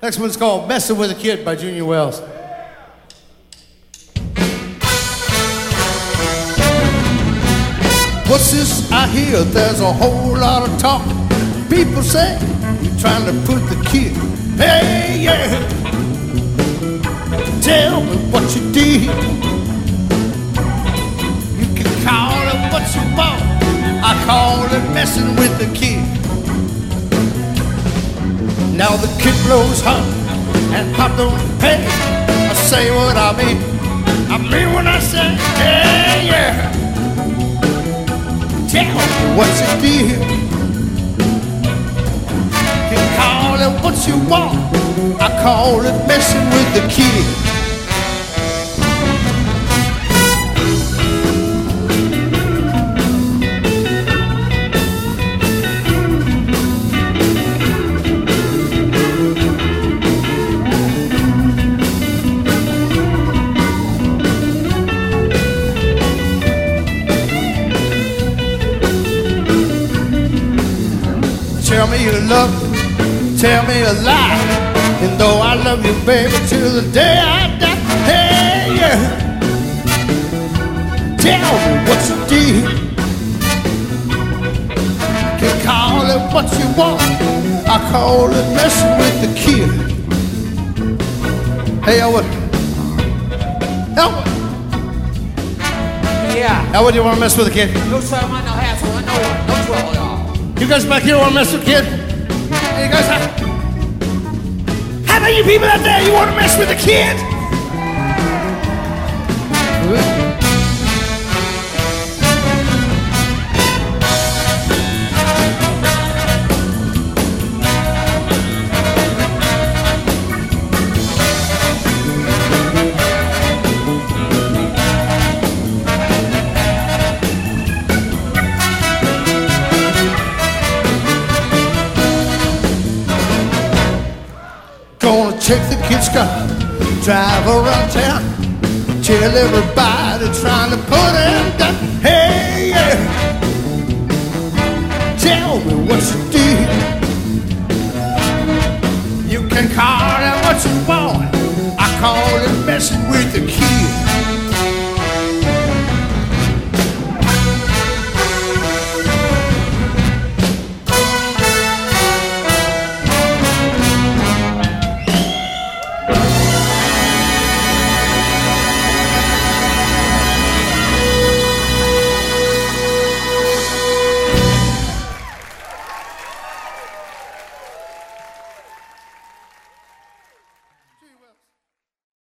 Next one's called Messing with a Kid by Junior Wells. What's this I hear? There's a whole lot of talk. People say you're trying to put the kid. Hey, yeah. Tell me what you did. You can call it what you want. I call it messing with the kid. Now the kid blows hot and hot don't pay. I say what I mean. I mean when I say, hey, yeah. Tell me what you did. You can call it what you want. I call it messing with the kid. Tell me you love me, tell me a lie. And though I love you, baby, till the day I die. Hey, yeah. Tell me what you did. You can call it what you want. I call it messing with the kid. Hey, Elwood. Elwood. Yeah. Elwood, you want to mess with the kid? No, sir, I no hassle. No one. No trouble, y'all. You guys back here want to mess with the kid? Hey, you guys, how about you people out there, you want to mess with the kid? Gonna take the kid's car, drive around town, tell everybody trying to put him down. Hey, yeah. Tell me what you did. You can call it what you want. I call it messing with the kid.